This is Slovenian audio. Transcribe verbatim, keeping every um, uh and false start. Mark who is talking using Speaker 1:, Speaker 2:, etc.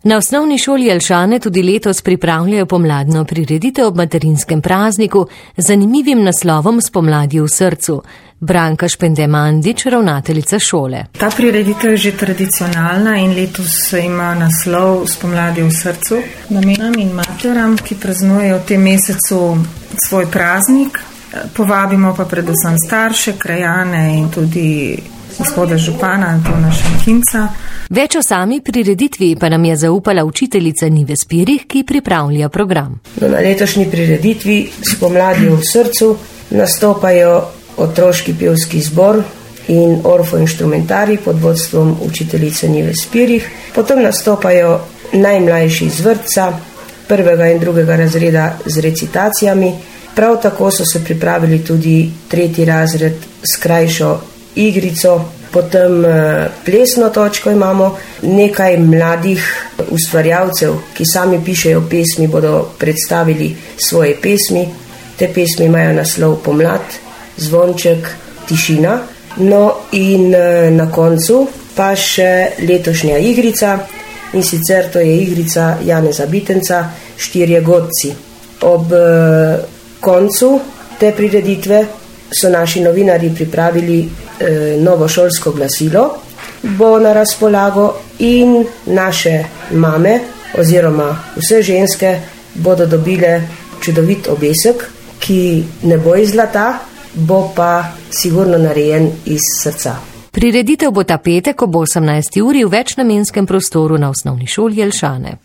Speaker 1: Na osnovni šoli Jelšane tudi letos pripravljajo pomladno prireditev ob materinskem prazniku z zanimivim naslovom Spomladi v srcu. Branka Špende-Mandič, ravnateljica šole.
Speaker 2: Ta prireditev je že tradicionalna in letos ima naslov Spomladi v srcu. Namenam in materam, ki praznujejo v tem mesecu svoj praznik, povabimo pa predvsem starše, krajane in tudi gospoda župana Antona Šenkinca.
Speaker 1: Več o sami prireditvi pa nam je zaupala učiteljica Nive Spirih, ki pripravlja program.
Speaker 3: No, na letošnji prireditvi Spomladi v srcu nastopajo otroški pevski zbor in orfoinštrumentarij pod vodstvom učiteljice Nive Spirih. Potem nastopajo najmlajši iz vrtca, prvega in drugega razreda z recitacijami. Prav tako so se pripravili tudi tretji razred s krajšo igrico, potem plesno točko imamo. Nekaj mladih ustvarjalcev, ki sami pišejo pesmi, bodo predstavili svoje pesmi. Te pesmi imajo naslov Pomlad, Zvonček, Tišina. No in na koncu pa še letošnja igrica, in sicer to je igrica Janeza Bitenca Štirje godci. Ob koncu te prireditve so naši novinarji pripravili eh, novo šolsko glasilo, bo na razpolago, in naše mame oziroma vse ženske bodo dobile čudovit obesek, ki ne bo iz zlata, bo pa sigurno narejen iz srca.
Speaker 1: Prireditev bo ta petek ob osemnajsti uri v večnamenskem prostoru na osnovni šoli Jelšane.